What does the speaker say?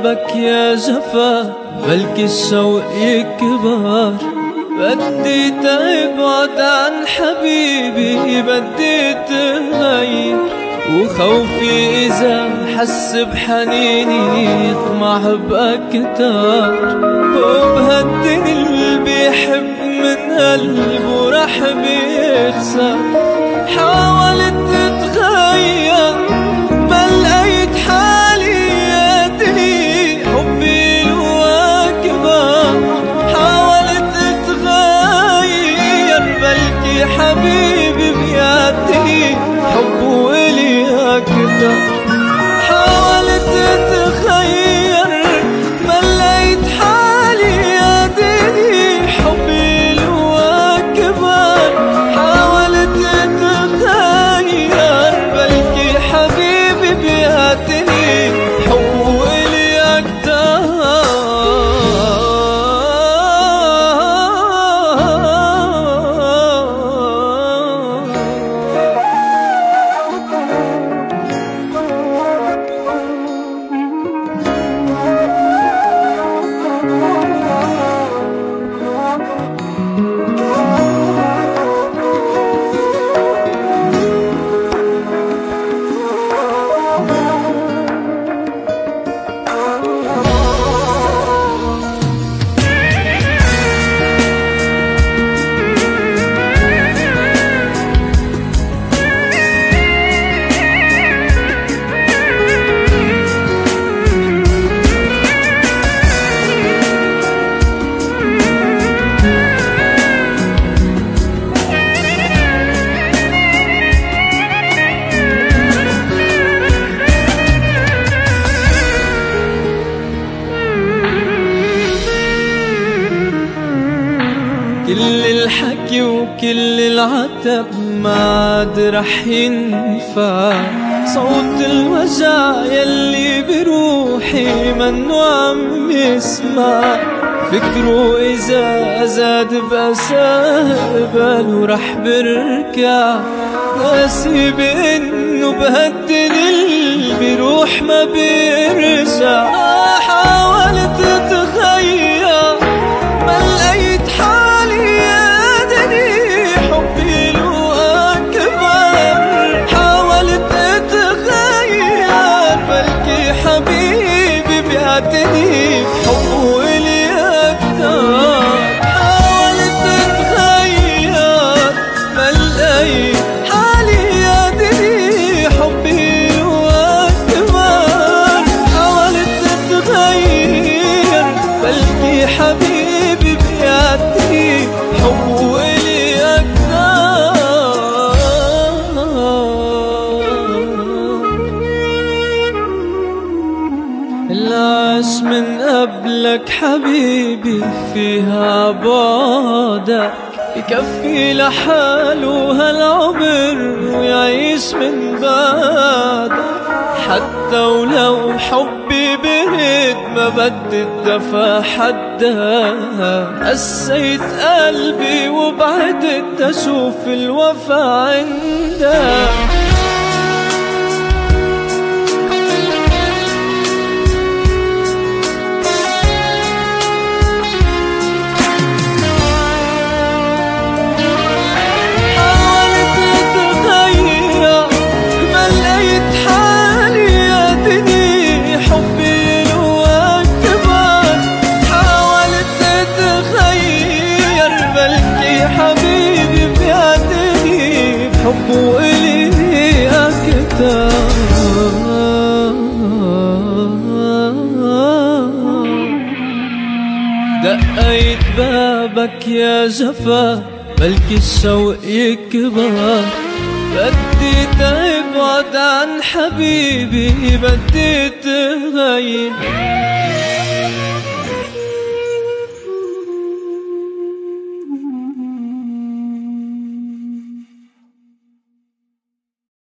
بابك يا جفا بلكي الشوق يكبر. بدي تبعد عن حبيبي، بدي تغير، وخوفي إذا حس بحنيني يطمع بأكتر. وبهالدنيا اللي بيحب من قلبه رح بيخسر. حاولت تتغير ما لقيت حالي يدي، حبي له أكبر. حاولت تتغير بلكي حبيبي بيدي، حبه إلي أكتر. حاولت تتغير ما لقيت حالي يدي، حبي له أكبر. حاولت تتغير بلكي حبيبي بيدي، حبه إلي أكتر. كل الحكي وكل العتب ما عاد رح ينفع. صوت الوجع يلي بروحي منو عم يسمع. فكره إذا زاد بأسى باله رح بركع. ناسي بإنه بهالدنيا اللي بروح ما بيرجع. حاولت تتغير ما لقيت حالي يدني، حبي له أكبر. حاولت تتغير بلكي حبيبي بيعتني، حبه إلي أكتر. حاولت تتغير ما لقيت حالي يدني، حبي له أكبر. حاولت تتغير بلكي حبيبي بيعتني، حبه إلي أكتر. العاش من قبلك حبيبي فيها بعدك، يكفي لحاله هالعمر ويعيش من بعدك. حتى ولو حبي برد ما بدي الدفا حدا. قسيت قلبي وبعدت أشوف الوفا عندك. حبه إلي أكتر. دقيت بابك يا جفا بلكي الشوق يكبر. بدي تبعد عن حبيبي، بدي تغير،